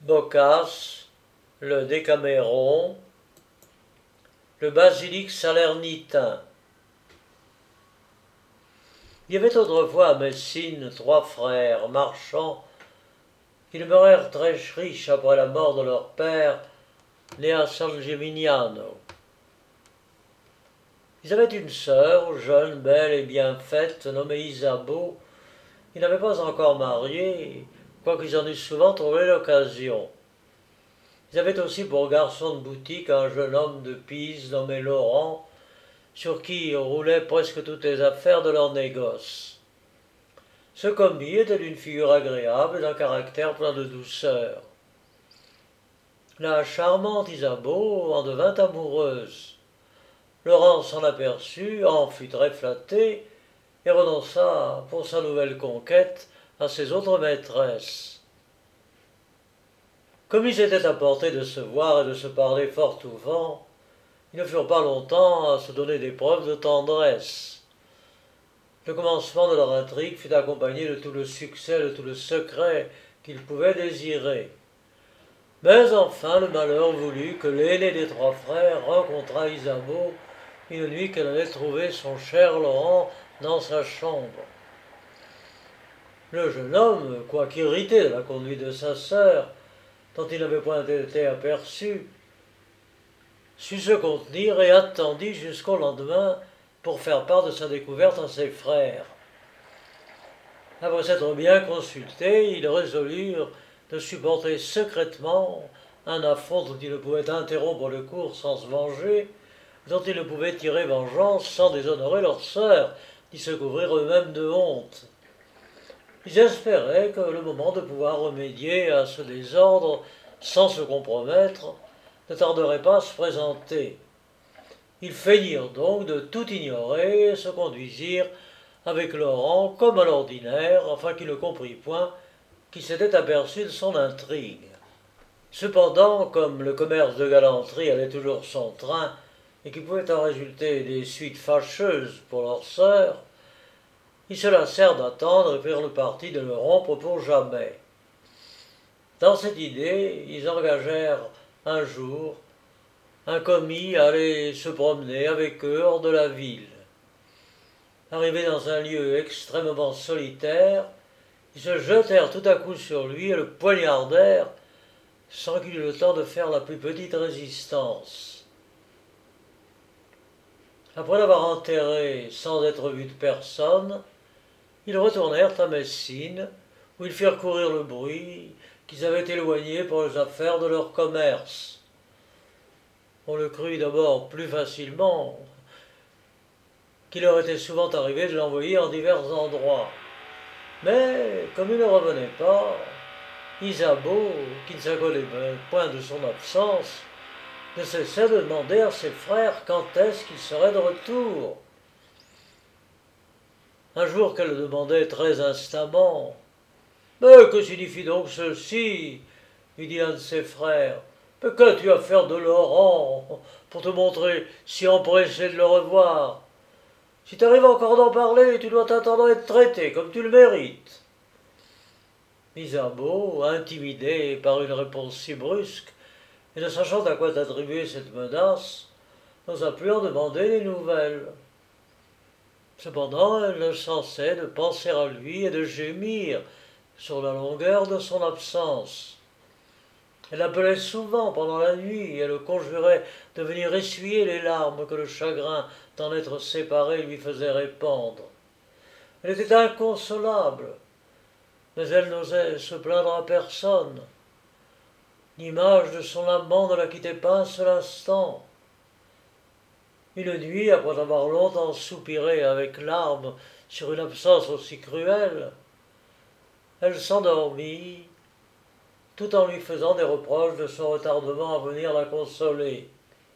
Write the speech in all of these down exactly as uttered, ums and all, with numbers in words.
Boccace, le Décaméron, le basilic salernitain. Il y avait autrefois à Messine trois frères marchands qui demeurèrent très riches après la mort de leur père, né à San Gimignano. Ils avaient une sœur, jeune, belle et bien faite, nommée Isabeau. Ils n'avaient pas encore marié, quoiqu'ils en eussent souvent trouvé l'occasion. Ils avaient aussi pour garçon de boutique un jeune homme de Pise nommé Laurent, sur qui roulaient presque toutes les affaires de leur négoce. Ce commis était d'une figure agréable et d'un caractère plein de douceur. La charmante Isabeau en devint amoureuse. Laurent s'en aperçut, en fut très flatté, et renonça, pour sa nouvelle conquête, à ses autres maîtresses. Comme ils étaient à portée de se voir et de se parler fort souvent, ils ne furent pas longtemps à se donner des preuves de tendresse. Le commencement de leur intrigue fut accompagné de tout le succès, de tout le secret qu'ils pouvaient désirer. Mais enfin le malheur voulut que l'aîné des trois frères rencontrât Isabeau une nuit qu'elle allait trouver son cher Laurent dans sa chambre. Le jeune homme, quoique irrité de la conduite de sa sœur, dont il n'avait point été aperçu, sut se contenir et attendit jusqu'au lendemain pour faire part de sa découverte à ses frères. Après s'être bien consultés, ils résolurent de supporter secrètement un affront dont ils ne pouvaient interrompre le cours sans se venger, dont ils ne pouvaient tirer vengeance sans déshonorer leur sœur, ni se couvrir eux-mêmes de honte. Ils espéraient que le moment de pouvoir remédier à ce désordre sans se compromettre ne tarderait pas à se présenter. Ils feignirent donc de tout ignorer et se conduisirent avec Laurent comme à l'ordinaire, afin qu'il ne comprît point qu'il s'était aperçu de son intrigue. Cependant, comme le commerce de galanterie allait toujours son train, et qu'il pouvait en résulter des suites fâcheuses pour leur sœur, ils se lassèrent d'attendre et prirent le parti de le rompre pour jamais. Dans cette idée, ils engagèrent un jour un commis à aller se promener avec eux hors de la ville. Arrivés dans un lieu extrêmement solitaire, ils se jetèrent tout à coup sur lui et le poignardèrent sans qu'il eût le temps de faire la plus petite résistance. Après l'avoir enterré sans être vu de personne, ils retournèrent à Messine, où ils firent courir le bruit qu'ils avaient éloigné pour les affaires de leur commerce. On le crut d'abord plus facilement qu'il leur était souvent arrivé de l'envoyer en divers endroits. Mais, comme il ne revenait pas, Isabeau, qui ne s'accommodait point de son absence, ne cessait de demander à ses frères quand est-ce qu'il serait de retour. Un jour qu'elle le demandait très instamment. « Mais que signifie donc ceci ?» lui dit un de ses frères. « Mais qu'as-tu à faire de Laurent pour te montrer si empressé de le revoir? Si tu arrives encore d'en parler, tu dois t'attendre à être traité comme tu le mérites. » Isabeau, intimidé par une réponse si brusque, et ne sachant à quoi attribuer cette menace, n'osa plus en demander des nouvelles. Cependant, elle ne cessait de penser à lui et de gémir sur la longueur de son absence. Elle l'appelait souvent pendant la nuit et le conjurait de venir essuyer les larmes que le chagrin d'en être séparé lui faisait répandre. Elle était inconsolable, mais elle n'osait se plaindre à personne. L'image de son amant ne la quittait pas un seul instant. Une nuit, après avoir longtemps soupiré avec larmes sur une absence aussi cruelle, elle s'endormit, tout en lui faisant des reproches de son retardement à venir la consoler.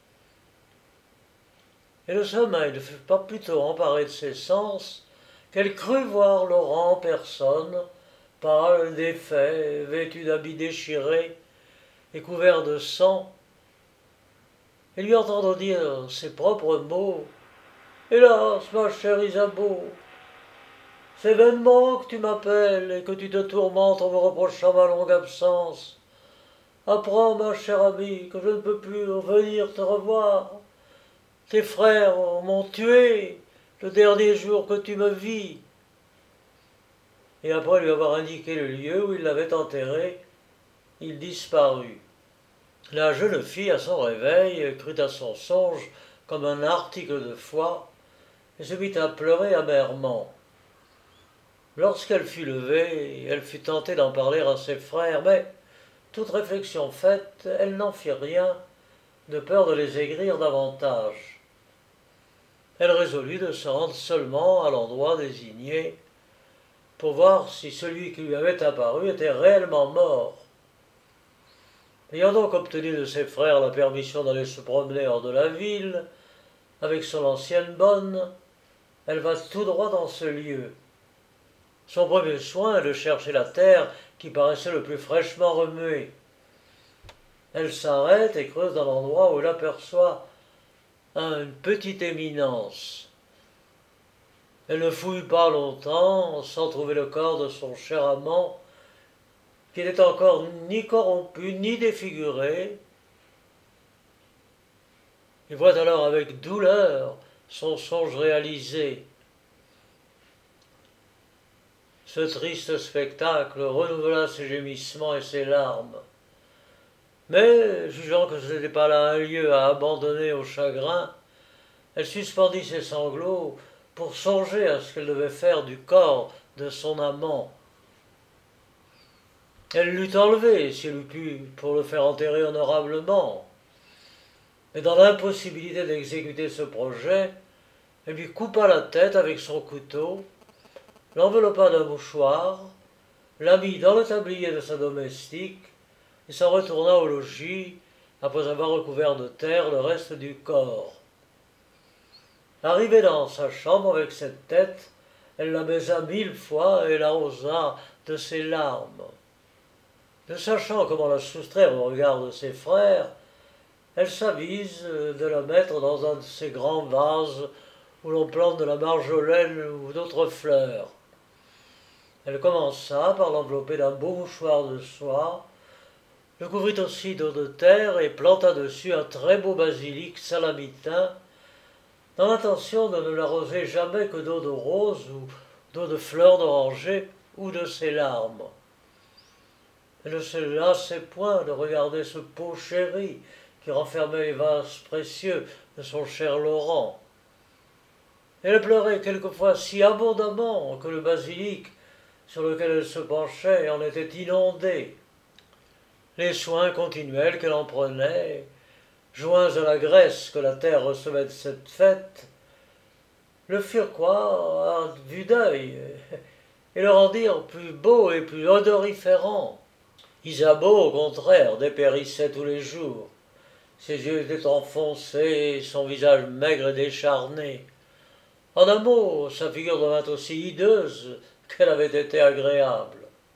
Et le sommeil ne fut pas plutôt emparé de ses sens qu'elle crut voir Laurent en personne, pâle, défait, vêtu d'habits déchirés et couvert de sang, et lui entendre dire ses propres mots. « Hélas, ma chère Isabeau, c'est vainement que tu m'appelles et que tu te tourmentes en me reprochant ma longue absence. Apprends, ma chère amie, que je ne peux plus venir te revoir. Tes frères m'ont tué le dernier jour que tu me vis. » Et après lui avoir indiqué le lieu où il l'avait enterré, il disparut. La jeune fille, à son réveil, crut à son songe comme un article de foi, et se mit à pleurer amèrement. Lorsqu'elle fut levée, elle fut tentée d'en parler à ses frères, mais, toute réflexion faite, elle n'en fit rien, de peur de les aigrir davantage. Elle résolut de se rendre seulement à l'endroit désigné, pour voir si celui qui lui avait apparu était réellement mort. Ayant donc obtenu de ses frères la permission d'aller se promener hors de la ville, avec son ancienne bonne, elle va tout droit dans ce lieu. Son premier soin est de chercher la terre qui paraissait le plus fraîchement remuée. Elle s'arrête et creuse dans l'endroit où elle aperçoit une petite éminence. Elle ne fouille pas longtemps sans trouver le corps de son cher amant, qui n'était encore ni corrompu ni défiguré, et voit alors avec douleur son songe réalisé. Ce triste spectacle renouvela ses gémissements et ses larmes. Mais, jugeant que ce n'était pas là un lieu à abandonner au chagrin, elle suspendit ses sanglots pour songer à ce qu'elle devait faire du corps de son amant. Elle l'eût enlevé, si elle eût pu, pour le faire enterrer honorablement. Mais dans l'impossibilité d'exécuter ce projet, elle lui coupa la tête avec son couteau, l'enveloppa d'un mouchoir, la mit dans le tablier de sa domestique et s'en retourna au logis après avoir recouvert de terre le reste du corps. Arrivée dans sa chambre avec cette tête, elle la baisa mille fois et l'arrosa de ses larmes. Ne sachant comment la soustraire au regard de ses frères, elle s'avise de la mettre dans un de ces grands vases où l'on plante de la marjolaine ou d'autres fleurs. Elle commença par l'envelopper d'un beau mouchoir de soie, le couvrit aussi d'eau de terre et planta dessus un très beau basilic salamitain, dans l'intention de ne l'arroser jamais que d'eau de rose ou d'eau de fleurs d'oranger ou de ses larmes. Elle ne se lassait point de regarder ce pot chéri qui renfermait les vases précieux de son cher Laurent. Elle pleurait quelquefois si abondamment que le basilic sur lequel elle se penchait en était inondé. Les soins continuels qu'elle en prenait, joints à la graisse que la terre recevait de cette fête, le firent croire à vue d'œil et le rendirent plus beau et plus odoriférant. Isabeau, au contraire, dépérissait tous les jours. Ses yeux étaient enfoncés, son visage maigre et décharné. En un mot, sa figure devint aussi hideuse qu'elle avait été agréable.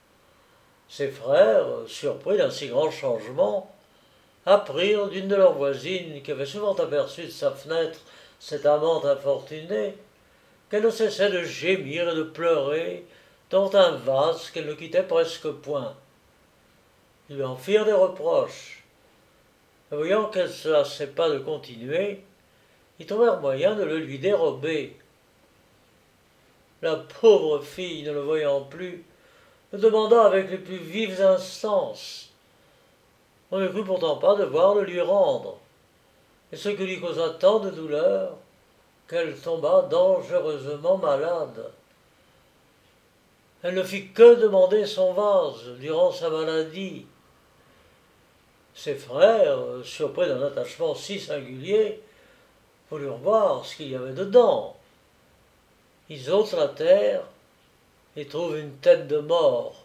Ses frères, surpris d'un si grand changement, apprirent d'une de leurs voisines, qui avait souvent aperçu de sa fenêtre cette amante infortunée, qu'elle ne cessait de gémir et de pleurer dans un vase qu'elle ne quittait presque point. Ils lui en firent des reproches. Et voyant qu'elle ne se lassait pas de continuer, ils trouvèrent moyen de le lui dérober. La pauvre fille, ne le voyant plus, le demanda avec les plus vives instances. On ne crut pourtant pas devoir le lui rendre, et ce qui lui causa tant de douleur qu'elle tomba dangereusement malade. Elle ne fit que demander son vase durant sa maladie. Ses frères, surpris d'un attachement si singulier, voulurent voir ce qu'il y avait dedans. Ils ôtent la terre et trouvent une tête de mort.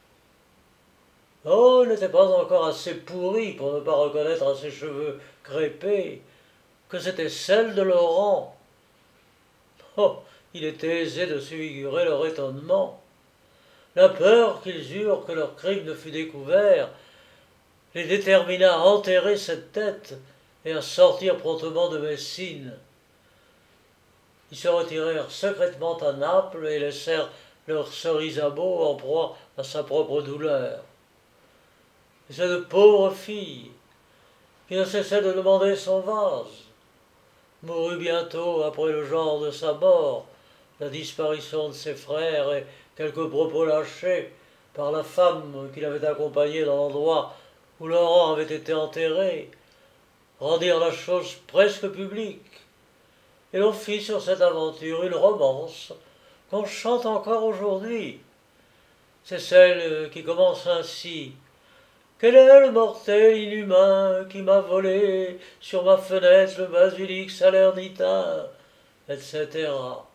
Oh, elle n'était pas encore assez pourrie pour ne pas reconnaître à ses cheveux crêpés que c'était celle de Laurent. Oh, il était aisé de se figurer leur étonnement. La peur qu'ils eurent que leur crime ne fût découvert les détermina à enterrer cette tête et à sortir promptement de Messine. Ils se retirèrent secrètement à Naples et laissèrent leur sœur Isabeau en proie à sa propre douleur. et cette pauvre fille, qui ne cessait de demander son vase, mourut bientôt après le genre de sa mort, la disparition de ses frères et quelques propos lâchés par la femme qui l'avait accompagné dans l'endroit où Laurent avait été enterré, rendirent la chose presque publique, et l'on fit sur cette aventure une romance qu'on chante encore aujourd'hui. C'est celle qui commence ainsi. Quel est le mortel inhumain qui m'a volé sur ma fenêtre le basilic salernitain, et cetera.